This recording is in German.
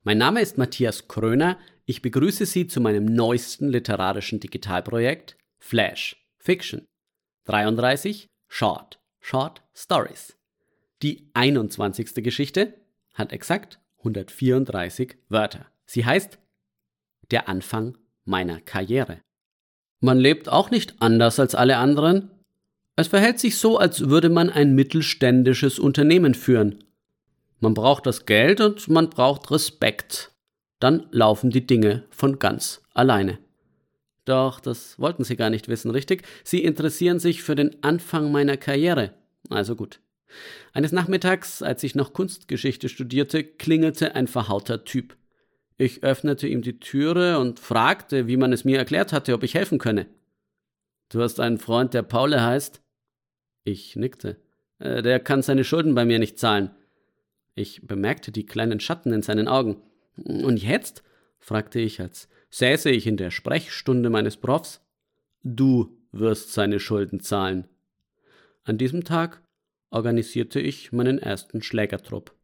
Mein Name ist Matthias Kröner. Ich begrüße Sie zu meinem neuesten literarischen Digitalprojekt Flash Fiction. 33 Short Stories. Die 21. Geschichte hat exakt 134 Wörter. Sie heißt Der Anfang meiner Karriere. Man lebt auch nicht anders als alle anderen. Es verhält sich so, als würde man ein mittelständisches Unternehmen führen. Man braucht das Geld und man braucht Respekt. Dann laufen die Dinge von ganz alleine. Doch das wollten Sie gar nicht wissen, richtig? Sie interessieren sich für den Anfang meiner Karriere. Also gut. Eines Nachmittags, als ich noch Kunstgeschichte studierte, klingelte ein verhauter Typ. Ich öffnete ihm die Türe und fragte, wie man es mir erklärt hatte, ob ich helfen könne. »Du hast einen Freund, der Paul heißt?« Ich nickte. »Der kann seine Schulden bei mir nicht zahlen.« Ich bemerkte die kleinen Schatten in seinen Augen. »Und jetzt?« fragte ich, als säße ich in der Sprechstunde meines Profs. »Du wirst seine Schulden zahlen.« An diesem Tag organisierte ich meinen ersten Schlägertrupp.